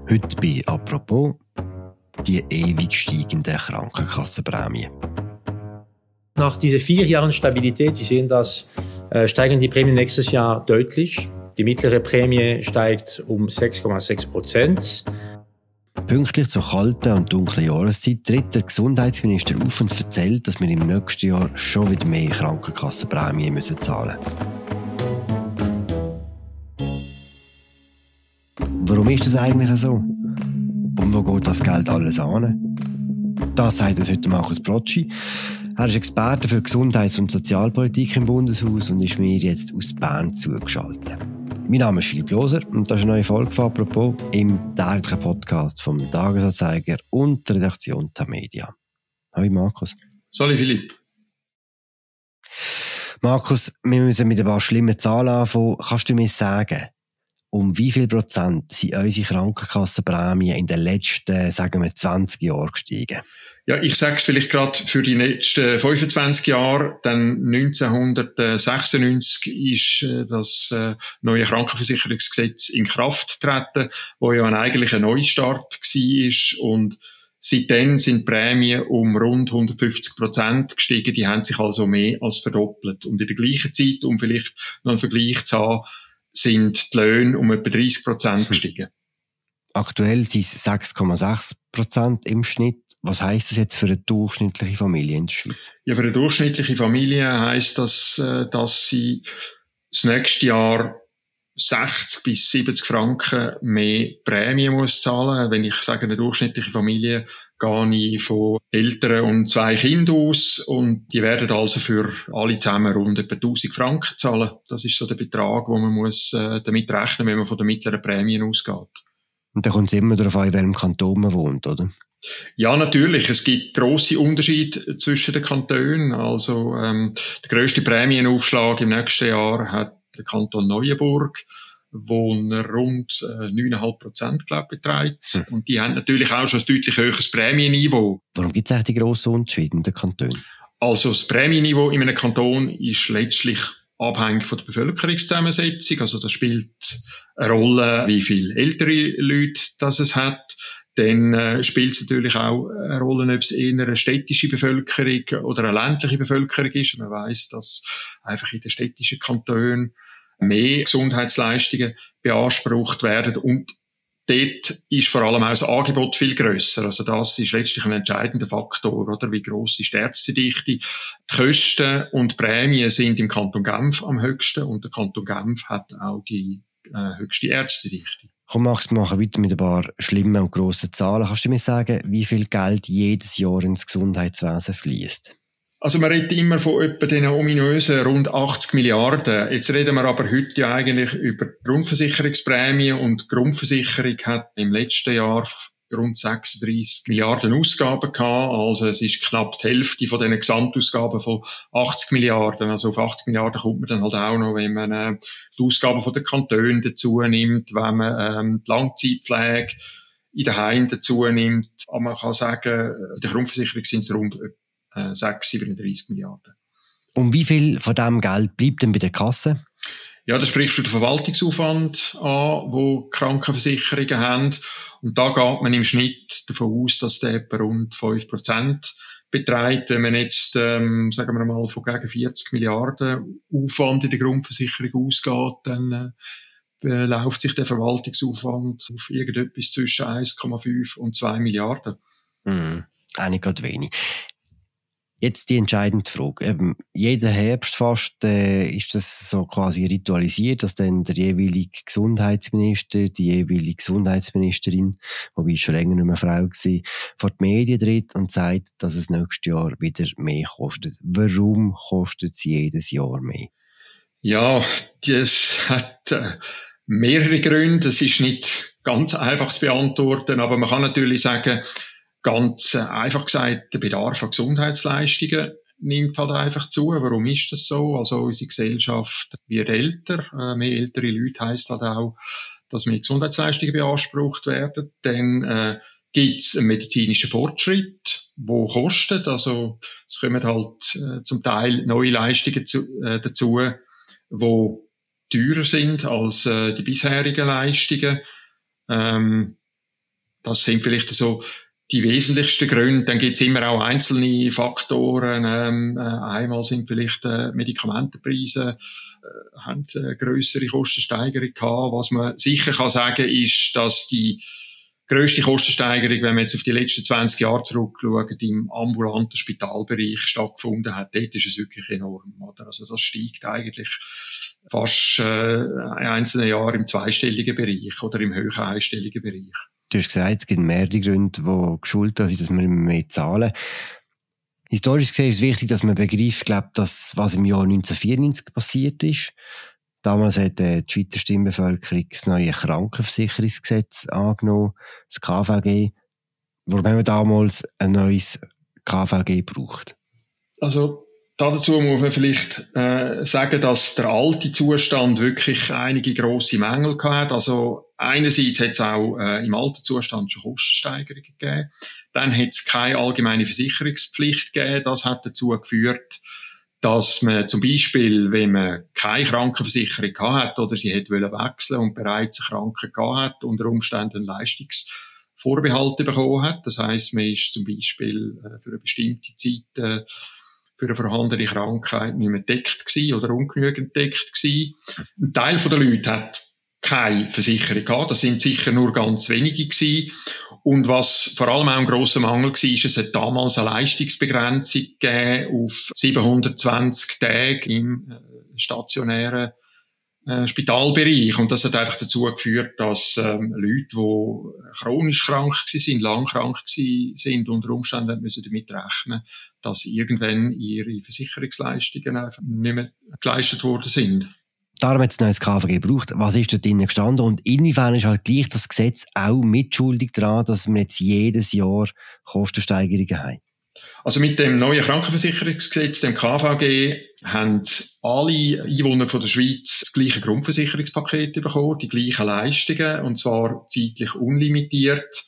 Heute bei «Apropos» die ewig steigenden Krankenkassenprämien. Nach diesen 4 Jahren Stabilität, Sie sehen das, steigen die Prämien nächstes Jahr deutlich. Die mittlere Prämie steigt um 6,6%. Pünktlich zur kalten und dunklen Jahreszeit tritt der Gesundheitsminister auf und erzählt, dass wir im nächsten Jahr schon wieder mehr Krankenkassenprämien müssen zahlen müssen. Warum ist das eigentlich so? Und wo geht das Geld alles an? Das sagt uns heute Markus Brocci. Er ist Experte für Gesundheits- und Sozialpolitik im Bundeshaus und ist mir jetzt aus Bern zugeschaltet. Mein Name ist Philipp Loser und das ist eine neue Folge von «Apropos» im täglichen Podcast vom Tagesanzeiger und der Redaktion Tamedia. Hallo Markus. Salut Philipp. Markus, wir müssen mit ein paar schlimmen Zahlen anfangen. Kannst du mir sagen, um wie viel Prozent sind unsere Krankenkassenprämien in den letzten, sagen wir, 20 Jahren gestiegen? Ja, ich sage es vielleicht gerade für die letzten 25 Jahre. Dann 1996 ist das neue Krankenversicherungsgesetz in Kraft getreten, wo ja eigentlich ein Neustart war. Und seitdem sind die Prämien um rund 150% gestiegen. Die haben sich also mehr als verdoppelt. Und in der gleichen Zeit, um vielleicht noch einen Vergleich zu haben, sind die Löhne um etwa 30% gestiegen. Aktuell sind es 6,6% im Schnitt. Was heisst das jetzt für eine durchschnittliche Familie in der Schweiz? Ja, für eine durchschnittliche Familie heisst das, dass sie das nächste Jahr 60 bis 70 Franken mehr Prämie muss zahlen. Wenn ich sage, eine durchschnittliche Familie, gehe ich von Eltern und 2 Kindern aus und die werden also für alle zusammen rund etwa 1000 Franken zahlen. Das ist so der Betrag, wo man muss damit rechnen, wenn man von den mittleren Prämien ausgeht. Und da kommt es immer darauf an, in welchem Kanton man wohnt, oder? Ja, natürlich. Es gibt grosse Unterschiede zwischen den Kantonen. Also der grösste Prämienaufschlag im nächsten Jahr hat der Kanton Neuenburg, wo rund 9,5%, glaube ich, beträgt. Und die haben natürlich auch schon ein deutlich höheres Prämienniveau. Warum gibt es eigentlich die grossen Unterschiede in den Kantonen? Also das Prämienniveau in einem Kanton ist letztlich abhängig von der Bevölkerungszusammensetzung. Also das spielt eine Rolle, wie viele ältere Leute das es hat. Dann spielt es natürlich auch eine Rolle, ob es eher eine städtische Bevölkerung oder eine ländliche Bevölkerung ist. Man weiss, dass einfach in den städtischen Kantonen mehr Gesundheitsleistungen beansprucht werden und dort ist vor allem auch das Angebot viel grösser. Also das ist letztlich ein entscheidender Faktor, oder? Wie gross ist die Ärztedichte? Die Kosten und die Prämien sind im Kanton Genf am höchsten und der Kanton Genf hat auch die höchste Ärztedichte. Komm, Max, wir machen weiter mit ein paar schlimmen und grossen Zahlen. Kannst du mir sagen, wie viel Geld jedes Jahr ins Gesundheitswesen fließt? Also man redet immer von etwa den ominösen rund 80 Milliarden. Jetzt reden wir aber heute ja eigentlich über Grundversicherungsprämie und die Grundversicherung hat im letzten Jahr rund 36 Milliarden Ausgaben gehabt. Also es ist knapp die Hälfte von diesen Gesamtausgaben von 80 Milliarden. Also auf 80 Milliarden kommt man dann halt auch noch, wenn man die Ausgaben von den Kantonen dazu nimmt, wenn man die Langzeitpflege in den Heimen dazu nimmt. Aber man kann sagen, in der Grundversicherung sind es rund 37 Milliarden. Und wie viel von diesem Geld bleibt denn bei der Kasse? Ja, da sprichst du den Verwaltungsaufwand an, wo Krankenversicherungen haben. Und da geht man im Schnitt davon aus, dass der etwa rund 5% beträgt. Wenn man jetzt, sagen wir mal, von gegen 40 Milliarden Aufwand in der Grundversicherung ausgeht, dann beläuft sich der Verwaltungsaufwand auf irgendetwas zwischen 1,5 und 2 Milliarden. Eigentlich gerade wenig. Jetzt die entscheidende Frage. Jeden Herbst fast ist das so quasi ritualisiert, dass dann der jeweilige Gesundheitsminister, die jeweilige Gesundheitsministerin, wobei es schon länger nicht mehr Frau war, vor die Medien tritt und sagt, dass es nächstes Jahr wieder mehr kostet. Warum kostet es jedes Jahr mehr? Ja, das hat mehrere Gründe. Es ist nicht ganz einfach zu beantworten, aber man kann natürlich sagen, ganz einfach gesagt, der Bedarf an Gesundheitsleistungen nimmt halt einfach zu. Warum ist das so? Also unsere Gesellschaft wird älter. Mehr ältere Leute heisst halt auch, dass mehr Gesundheitsleistungen beansprucht werden. Dann gibt's einen medizinischen Fortschritt, der kostet. Also es kommen halt zum Teil neue Leistungen dazu, die teurer sind als die bisherigen Leistungen. Das sind vielleicht so die wesentlichsten Gründe. Dann gibt es immer auch einzelne Faktoren. Einmal sind vielleicht Medikamentenpreise haben grössere Kostensteigerung gehabt. Was man sicher kann sagen, ist, dass die grösste Kostensteigerung, wenn man jetzt auf die letzten 20 Jahre zurückschaut, im ambulanten Spitalbereich stattgefunden hat. Dort ist es wirklich enorm, oder? Also das steigt eigentlich fast in einzelnen Jahren im zweistelligen Bereich oder im höheren einstelligen Bereich. Du hast gesagt, es gibt mehrere Gründe, die geschuldet sind, dass wir mehr zahlen. Historisch gesehen ist es wichtig, dass man begreift, dass was im Jahr 1994 passiert ist. Damals hat die Schweizer Stimmbevölkerung das neue Krankenversicherungsgesetz angenommen, das KVG. Warum haben wir damals ein neues KVG gebraucht? Also dazu muss man vielleicht sagen, dass der alte Zustand wirklich einige grosse Mängel hatte. Also einerseits hat es auch im alten Zustand schon Kostensteigerungen gegeben. Dann hat es keine allgemeine Versicherungspflicht gegeben. Das hat dazu geführt, dass man zum Beispiel, wenn man keine Krankenversicherung hat oder sie hätte wechseln und bereits eine Kranke hat, unter Umständen einen Leistungsvorbehalt bekommen hat. Das heisst, man ist zum Beispiel für eine bestimmte Zeit für eine vorhandene Krankheit nicht mehr deckt gewesen oder ungenügend deckt gewesen. Ein Teil der Leute hat keine Versicherung gehabt. Das sind sicher nur ganz wenige gewesen. Und was vor allem auch ein grosser Mangel war, ist, es hat damals eine Leistungsbegrenzung gegeben auf 720 Tage im stationären Spitalbereich. Und das hat einfach dazu geführt, dass Leute, die chronisch krank waren, lang krank waren, unter Umständen müssen damit rechnen, dass irgendwann ihre Versicherungsleistungen einfach nicht mehr geleistet worden sind. Darum hat es ein neues KVG gebraucht. Was ist dort drinnen gestanden? Und inwiefern ist halt gleich das Gesetz auch mitschuldig daran, dass wir jetzt jedes Jahr Kostensteigerungen haben? Also mit dem neuen Krankenversicherungsgesetz, dem KVG, haben alle Einwohner von der Schweiz das gleiche Grundversicherungspaket bekommen, die gleichen Leistungen, und zwar zeitlich unlimitiert.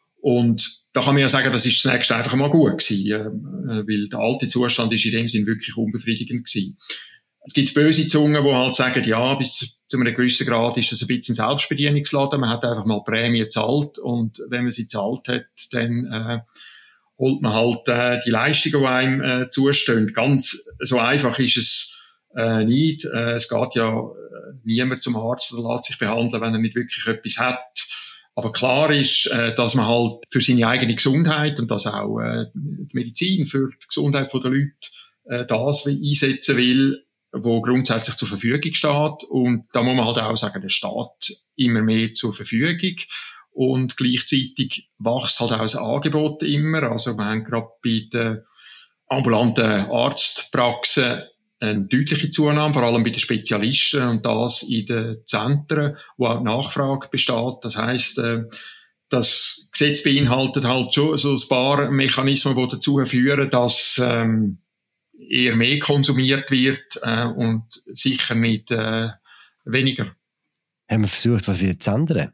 Und da kann man ja sagen, das ist zunächst einfach mal gut gewesen, weil der alte Zustand ist in dem Sinn wirklich unbefriedigend gewesen. Es gibt böse Zungen, die halt sagen, ja, bis zu einem gewissen Grad ist das ein bisschen ein Selbstbedienungsladen. Man hat einfach mal Prämie gezahlt, und wenn man sie gezahlt hat, dann holt man halt die Leistungen, die einem zustehen. Ganz so einfach ist es nicht. Es geht ja niemand zum Arzt oder lässt sich behandeln, wenn er nicht wirklich etwas hat. Aber klar ist, dass man halt für seine eigene Gesundheit und dass auch die Medizin für die Gesundheit der Leute das einsetzen will, wo grundsätzlich zur Verfügung steht. Und da muss man halt auch sagen, der steht immer mehr zur Verfügung. Und gleichzeitig wächst halt auch das Angebot immer. Also wir haben gerade bei den ambulanten Arztpraxen eine deutliche Zunahme, vor allem bei den Spezialisten, und das in den Zentren, wo auch die Nachfrage besteht. Das heisst, das Gesetz beinhaltet halt schon so ein paar Mechanismen, die dazu führen, dass eher mehr konsumiert wird und sicher nicht weniger. Haben wir versucht, das wieder zu ändern?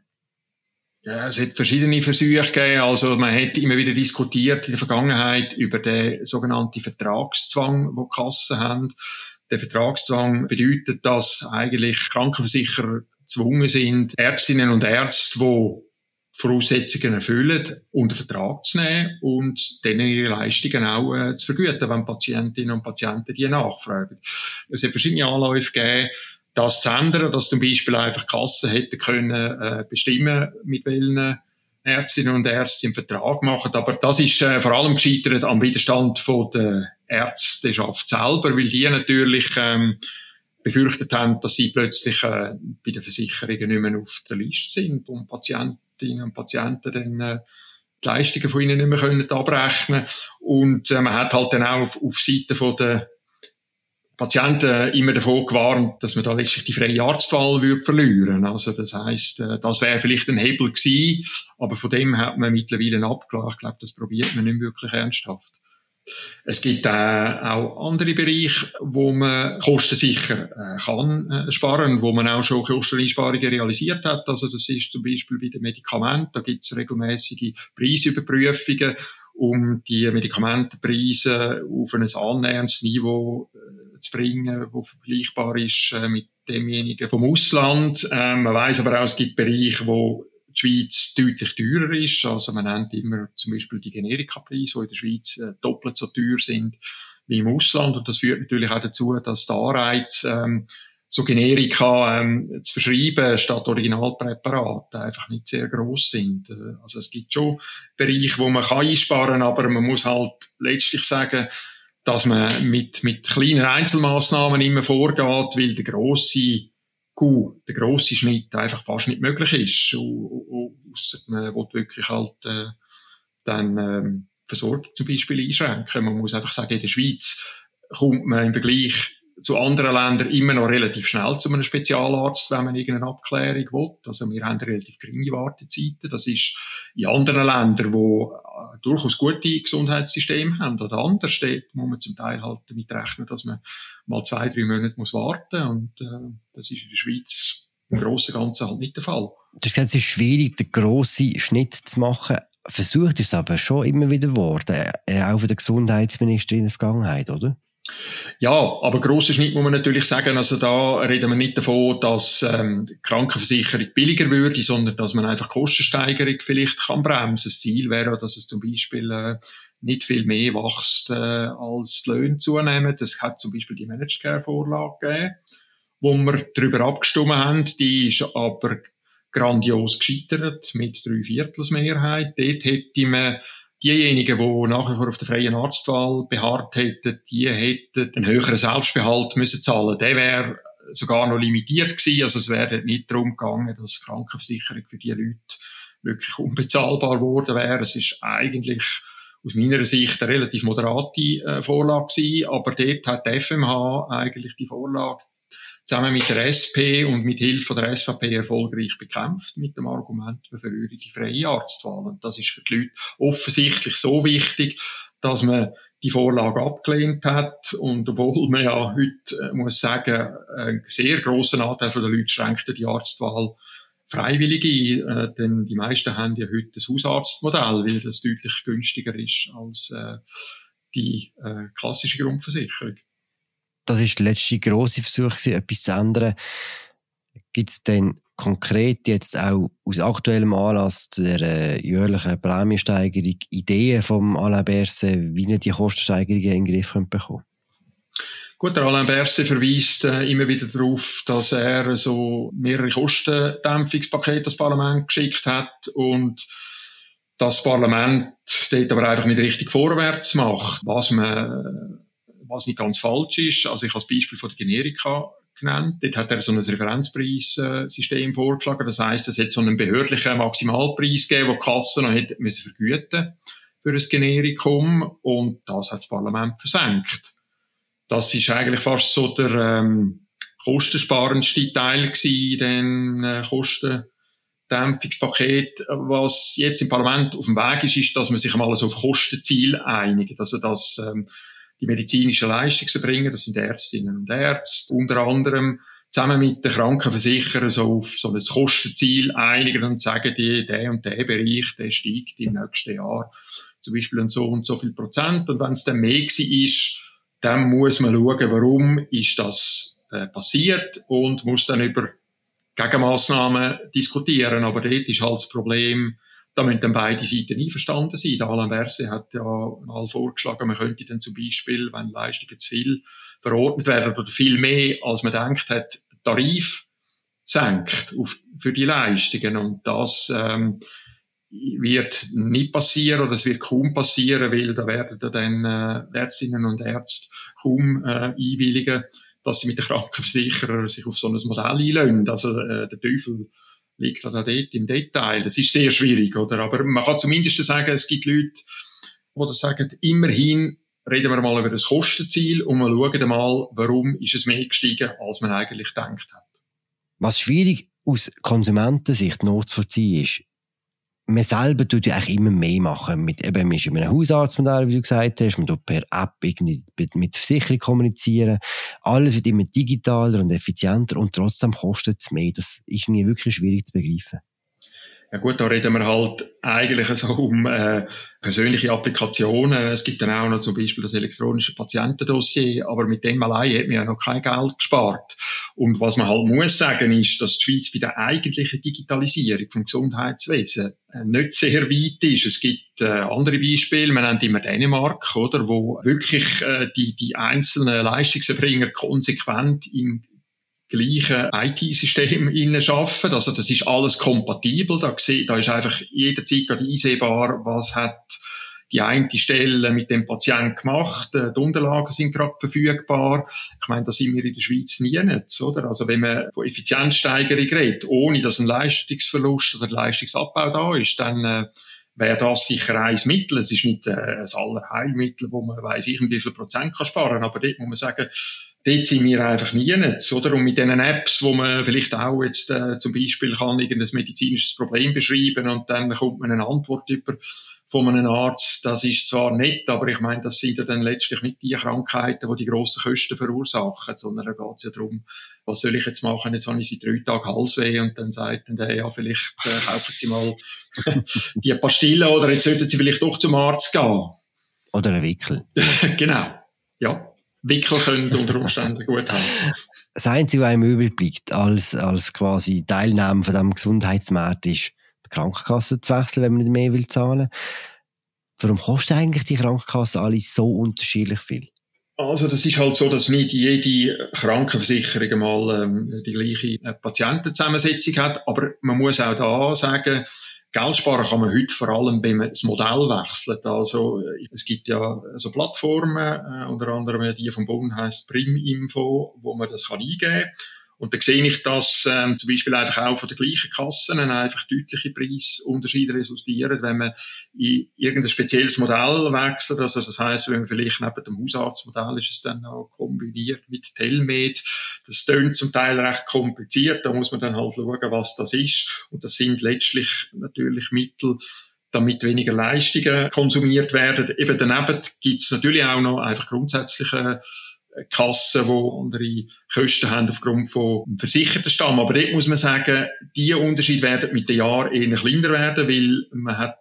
Ja, es hat verschiedene Versuche gegeben. Also man hat immer wieder diskutiert in der Vergangenheit über den sogenannten Vertragszwang, den die Kassen haben. Der Vertragszwang bedeutet, dass eigentlich Krankenversicherer gezwungen sind, Ärztinnen und Ärzte, die Voraussetzungen erfüllen, unter Vertrag zu nehmen und denen ihre Leistungen auch zu vergüten, wenn Patientinnen und Patienten die nachfragen. Es hat verschiedene Anläufe gegeben, das zu ändern, dass zum Beispiel einfach Kassen hätten können bestimmen, mit welchen Ärztinnen und Ärzten einen Vertrag machen. Aber das ist vor allem gescheitert am Widerstand von der Ärzteschaft selber, weil die natürlich befürchtet haben, dass sie plötzlich bei den Versicherungen nicht mehr auf der Liste sind und Patientinnen und Patienten dann die Leistungen von ihnen nicht mehr können abrechnen. Und man hat halt dann auch auf Seite von der Patienten immer davon gewarnt, dass man da letztlich die freie Arztwahl verlieren würde. Also das heisst, das wäre vielleicht ein Hebel gewesen, aber von dem hat man mittlerweile abgelassen. Ich glaube, das probiert man nicht wirklich ernsthaft. Es gibt auch andere Bereiche, wo man kostensicher kann sparen, wo man auch schon Kosteneinsparungen realisiert hat. Also das ist zum Beispiel bei den Medikamenten. Da gibt es regelmäßige Preisüberprüfungen, um die Medikamentenpreise auf ein annäherndes Niveau zu bringen, das vergleichbar ist mit demjenigen vom Ausland. Man weiss aber auch, es gibt Bereiche, wo die Schweiz deutlich teurer ist. Also man nennt immer zum Beispiel die Generikapreise, die in der Schweiz doppelt so teuer sind wie im Ausland. Und das führt natürlich auch dazu, dass der Anreiz, so Generika zu verschreiben statt Originalpräparate einfach nicht sehr gross sind. Also es gibt schon Bereiche, wo man kann einsparen, aber man muss halt letztlich sagen, dass man mit kleinen Einzelmaßnahmen immer vorgeht, weil der grosse Schnitt einfach fast nicht möglich ist. Ausser man will wirklich halt dann Versorgung zum Beispiel einschränken. Man muss einfach sagen, in der Schweiz kommt man im Vergleich zu anderen Ländern immer noch relativ schnell zu einem Spezialarzt, wenn man irgendeine Abklärung will. Also wir haben relativ geringe Wartezeiten. Das ist in anderen Ländern, die durchaus gute Gesundheitssysteme haben oder anders steht, muss man zum Teil halt damit rechnen, dass man mal 2-3 Monate muss warten. Und das ist in der Schweiz im Grossen und Ganzen halt nicht der Fall. Du hast gesagt, es ist schwierig, den grossen Schnitt zu machen. Versucht ist es aber schon immer wieder geworden, auch von der Gesundheitsministerin in der Vergangenheit, oder? Ja, aber grosser Schnitt muss man natürlich sagen, also da reden wir nicht davon, dass die Krankenversicherung billiger würde, sondern dass man einfach Kostensteigerung vielleicht kann bremsen. Das Ziel wäre, dass es zum Beispiel nicht viel mehr wächst, als die Löhne zunehmen. Das hat zum Beispiel die Managed Care Vorlage gegeben, wo wir darüber abgestimmt haben. Die ist aber grandios gescheitert mit 3/4 Mehrheit. Dort hätte man diejenigen, die nach wie vor auf der freien Arztwahl beharrt hätten, die hätten einen höheren Selbstbehalt müssen zahlen. Der wäre sogar noch limitiert gewesen. Also es wäre nicht darum gegangen, dass die Krankenversicherung für die Leute wirklich unbezahlbar geworden wäre. Es ist eigentlich aus meiner Sicht eine relativ moderate Vorlage gewesen. Aber dort hat die FMH eigentlich die Vorlage zusammen mit der SP und mit Hilfe der SVP erfolgreich bekämpft, mit dem Argument, man verliere die freie Arztwahl. Und das ist für die Leute offensichtlich so wichtig, dass man die Vorlage abgelehnt hat. Und obwohl man ja heute, muss sagen, einen sehr grossen Anteil der Leute schränkt die Arztwahl freiwillig ein, denn die meisten haben ja heute das Hausarztmodell, weil das deutlich günstiger ist als die klassische Grundversicherung. Das ist der letzte grosse Versuch gewesen, etwas zu ändern. Gibt es denn konkret jetzt auch aus aktuellem Anlass der jährlichen Prämiensteigerung Ideen vom Alain Berset, wie er die Kostensteigerungen in den Griff bekommen könnte? Gut, der Alain Berset verweist immer wieder darauf, dass er so mehrere Kostendämpfungspakete das Parlament geschickt hat und das Parlament dort aber einfach nicht richtig vorwärts macht, was nicht ganz falsch ist. Also ich habe das Beispiel von der Generika genannt. Dort hat er so ein Referenzpreissystem vorgeschlagen. Das heisst, es hat so einen behördlichen Maximalpreis gegeben, den die Kassen noch hätte müssen vergüten für ein Generikum. Und das hat das Parlament versenkt. Das ist eigentlich fast so der kostensparendste Teil gewesen, den Kostendämpfungspaket. Was jetzt im Parlament auf dem Weg ist, dass man sich einmal so auf Kostenziele einigt. Also dass die medizinische Leistungserbringer, das sind Ärztinnen und Ärzte, unter anderem zusammen mit den Krankenversicherern so auf so ein Kostenziel einigen und sagen, der und der Bereich, der steigt im nächsten Jahr zum Beispiel und so viel Prozent. Und wenn es dann mehr ist, dann muss man schauen, warum ist das passiert und muss dann über Gegenmaßnahmen diskutieren. Aber dort ist halt das Problem, da müssen dann beide Seiten einverstanden sein. Der Alain Berset hat ja mal vorgeschlagen, man könnte dann zum Beispiel, wenn Leistungen zu viel verordnet werden oder viel mehr, als man denkt hat, Tarif senkt für die Leistungen. Und das wird nicht passieren oder es wird kaum passieren, weil da werden dann Ärztinnen und Ärzte kaum einwilligen, dass sie mit den Krankenversicherern sich auf so ein Modell einlösen. Also der Teufel liegt da dort im Detail. Das ist sehr schwierig, oder? Aber man kann zumindest sagen, es gibt Leute, die das sagen, immerhin reden wir mal über das Kostenziel und wir schauen mal, warum ist es mehr gestiegen, als man eigentlich gedacht hat. Was schwierig aus Konsumentensicht nachzuvollziehen ist, man selber tut ja eigentlich immer mehr machen. Man ist in einem Hausarztmodell, wie du gesagt hast, man tut per App irgendwie mit Versicherung kommunizieren. Alles wird immer digitaler und effizienter und trotzdem kostet es mehr. Das ist irgendwie wirklich schwierig zu begreifen. Ja gut, da reden wir halt eigentlich so um persönliche Applikationen. Es gibt dann auch noch zum Beispiel das elektronische Patientendossier, aber mit dem allein hat man ja noch kein Geld gespart. Und was man halt muss sagen, ist, dass die Schweiz bei der eigentlichen Digitalisierung vom Gesundheitswesen nicht sehr weit ist. Es gibt andere Beispiele, man nennt immer Dänemark, oder, wo wirklich die einzelnen Leistungserbringer konsequent im gleichen IT-System arbeiten. Also das ist alles kompatibel. Da ist einfach jederzeit gerade einsehbar, was hat die eine Stelle mit dem Patienten gemacht. Die Unterlagen sind gerade verfügbar. Ich meine, da sind wir in der Schweiz nie nicht, oder? Also wenn man von Effizienzsteigerung redet, ohne dass ein Leistungsverlust oder Leistungsabbau da ist, dann wäre das sicher ein Mittel. Es ist nicht ein Allerheilmittel, wo man weiss, wie viel Prozent kann sparen, aber dort muss man sagen, dort sind wir einfach nie nicht, oder? Und mit diesen Apps, wo man vielleicht auch jetzt zum Beispiel kann irgendein medizinisches Problem beschreiben und dann bekommt man eine Antwort über von einem Arzt, das ist zwar nett, aber ich meine, das sind ja dann letztlich nicht die Krankheiten, die die grossen Kosten verursachen, sondern da geht es ja darum, was soll ich jetzt machen? Jetzt habe ich seit 3 Tagen Halsweh und dann sagt dann ja, vielleicht kaufen Sie mal die Pastillen oder jetzt sollten Sie vielleicht doch zum Arzt gehen. Oder ein Wickel. Genau, ja. Wickel können unter Umständen gut haben. Das Einzige, was einem übrig bleibt, als quasi Teilnahme von diesem Gesundheitsmarkt, ist, die Krankenkasse zu wechseln, wenn man nicht mehr will zahlen. Warum kostet eigentlich die Krankenkasse alle so unterschiedlich viel? Also das ist halt so, dass nicht jede Krankenversicherung mal die gleiche Patientenzusammensetzung hat, aber man muss auch da sagen, Geld sparen kann man heute vor allem, wenn man das Modell wechselt. Also, es gibt ja so Plattformen, unter anderem die vom Bund heisst Priminfo, wo man das eingeben kann. Und da sehe ich, dass zum Beispiel einfach auch von den gleichen Kassen einfach deutliche Preisunterschiede resultieren, wenn man in irgendein spezielles Modell wechselt. Also das heisst, wenn man vielleicht neben dem Hausarztmodell ist es dann auch kombiniert mit Telmed. Das tönt zum Teil recht kompliziert. Da muss man dann halt schauen, was das ist. Und das sind letztlich natürlich Mittel, damit weniger Leistungen konsumiert werden. Eben daneben gibt es natürlich auch noch einfach grundsätzliche Kassen, die andere Kosten haben aufgrund von versicherten Stamm. Aber dort muss man sagen, diese Unterschiede werden mit den Jahren eher kleiner werden, weil man hat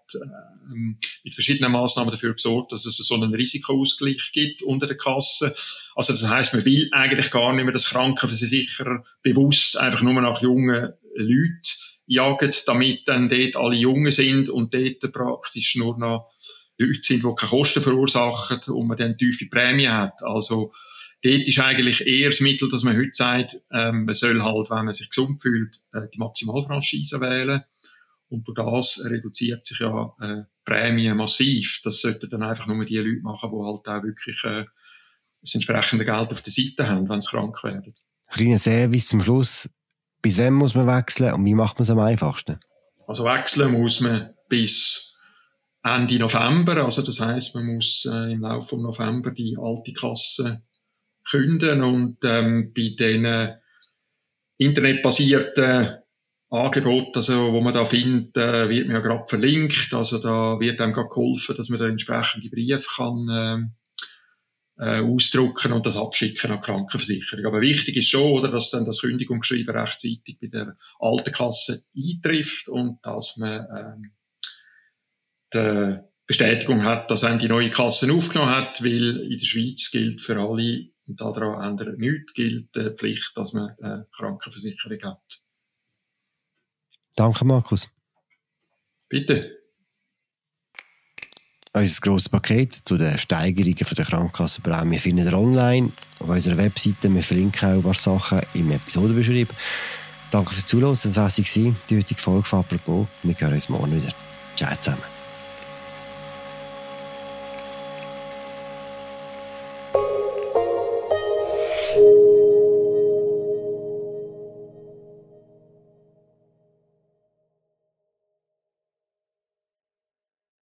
mit verschiedenen Massnahmen dafür gesorgt, dass es so einen Risikoausgleich gibt unter den Kassen. Also das heisst, man will eigentlich gar nicht mehr, dass Krankenversicherer bewusst einfach nur nach jungen Leuten jagen, damit dann dort alle Jungen sind und dort praktisch nur noch Leute sind, die keine Kosten verursachen und man dann tiefe Prämie hat. Also dort ist eigentlich eher das Mittel, dass man heute sagt, man soll halt, wenn man sich gesund fühlt, die Maximalfranchise wählen. Und durch das reduziert sich ja Prämie massiv. Das sollten dann einfach nur die Leute machen, die halt auch wirklich das entsprechende Geld auf der Seite haben, wenn sie krank werden. Kleiner Service zum Schluss. Bis wann muss man wechseln und wie macht man es am einfachsten? Also wechseln muss man bis Ende November. Also das heisst, man muss im Laufe von November die alte Kasse künden und bei den internetbasierten Angeboten, also, wo man da findet, wird mir ja gerade verlinkt. Also da wird einem gerade geholfen, dass man da entsprechende Briefe kann ausdrucken und das abschicken an die Krankenversicherung. Aber wichtig ist schon, oder, dass dann das Kündigungsschreiben rechtzeitig bei der alten Kasse eintrifft und dass man die Bestätigung hat, dass einem die neue Kasse aufgenommen hat, weil in der Schweiz gilt für alle, und daran ändert nichts, gilt die Pflicht, dass man eine Krankenversicherung hat. Danke, Markus. Bitte. Unser grosses Paket zu den Steigerungen der Krankenkassenprämie findet ihr online auf unserer Webseite. Wir verlinken auch ein paar Sachen im Episodenbeschrieb. Danke fürs Zuhören. Das war die heutige Folge von «Apropos». Wir hören uns morgen wieder. Ciao zusammen.